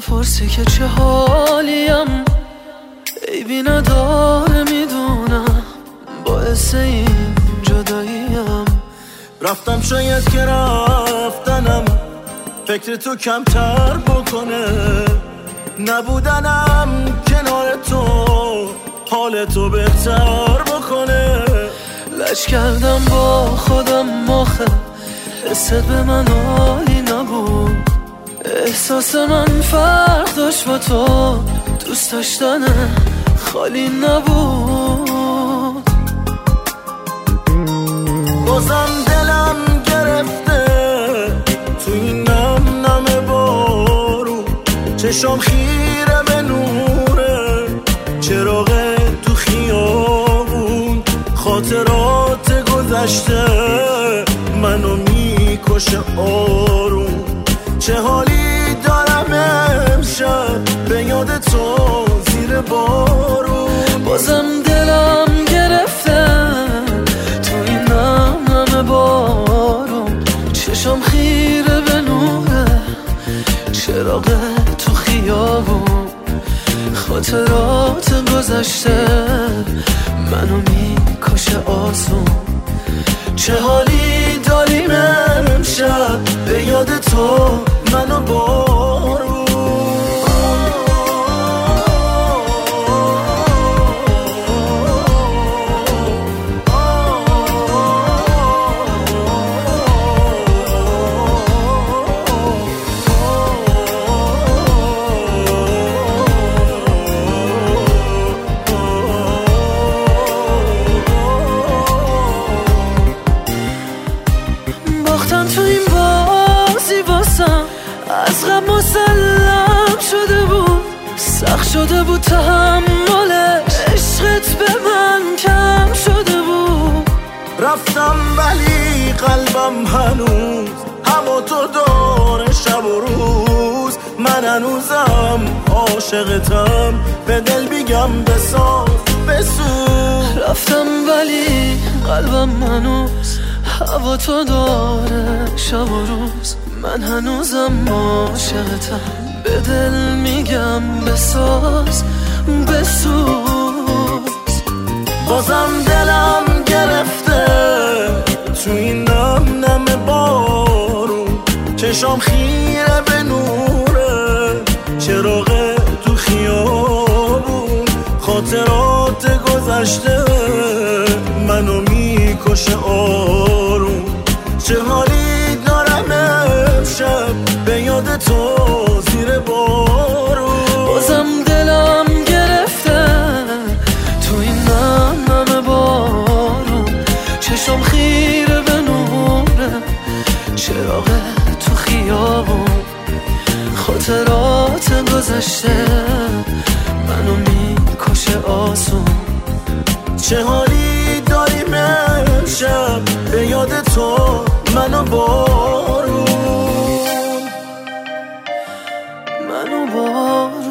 میپرسی که چه حالیم، عیبی نداره میدونم، باعث این جداییم. رفتم شاید که رفتنم فکر تو کمتر بکنه، نبودنم کنار تو حال تو بهتر بکنه. لج کردم با خودم آخه حست به من حالی نبود، احساس من فرق داشت با تو، دوست داشتن خالی نبود. بازم دلم گرفته تو این نم نم بارو، چشام خیره به نوره چراغ تو خیابون، خاطرات گذشته منو میکشه آروم. چه حالی دارم امشب به یاد تو زیر بارون. بازم دلم گرفته تو این نم نم بارون، چشام خیره به نوره چراغ تو خیابون، خاطرات گذشته منو میکشه آسون. چه حالی داریم امشب به یاد تو منو بارون. باختم تو این بازی واسم، از غم مسلم شده بود، سخت شده بود تحمل عشقت به من کم شده بود. رفتم ولی قلبم هنوز هوا تو داره شب و روز، من هنوزم عاشقتم به دل بیگم بساز بسوز. رفتم ولی قلبم هنوز هوا تو داره شب و روز، من هنوزم عاشقتم به دل میگم بساز بسوز. بازم دلم گرفته تو این نم نم بارون، چشام خیره به نوره چراغ تو خیابون، خاطرات گذشته منو میکشه آروم. چه حالی دارم امشب به یاد تو زیر بارون. بازم دلم گرفته تو این نم نم بارون، چشم خیره به نوره چراغ تو خیابون، خاطرات گذشته منو میکشه آسون. چه حالی داریم امشب به یاد تو منو بارون. منو بارون.